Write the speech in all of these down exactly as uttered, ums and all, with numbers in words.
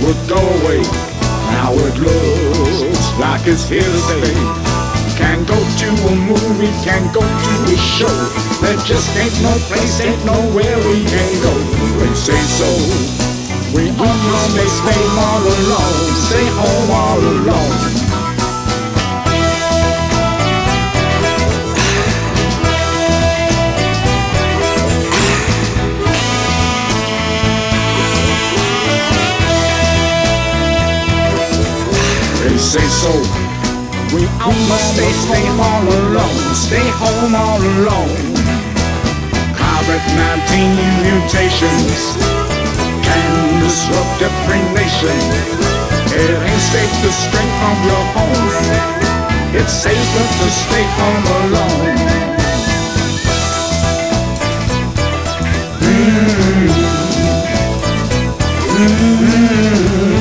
would go away. Now it looks like it's here to stay. Can't go to a movie, can't go to a show. There just ain't no place, ain't nowhere we can go. They say so. We almost may stay all alone, stay home all alone. They say so. We almost stay, stay all alone, stay home all alone. COVID nineteen mutations can disrupt every nation. It ain't safe to stray from your home. It's safer to stay home alone. Mm-hmm. Mm-hmm.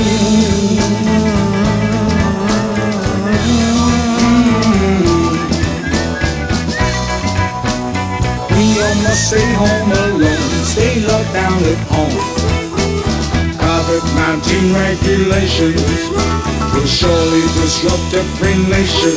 Must stay home alone, stay locked down at home. COVID nineteen regulations will surely disrupt every nation.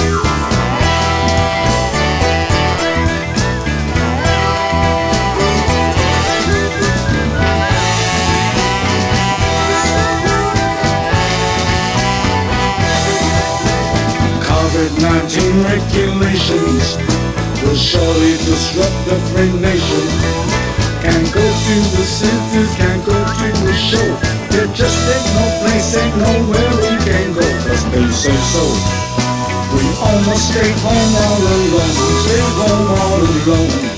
COVID nineteen regulations will surely disrupt every nation. Can't go to the cities, can't go to the show. There just ain't no place, ain't nowhere we can go. Cause they say so. We almost stay home all alone, stay home all alone.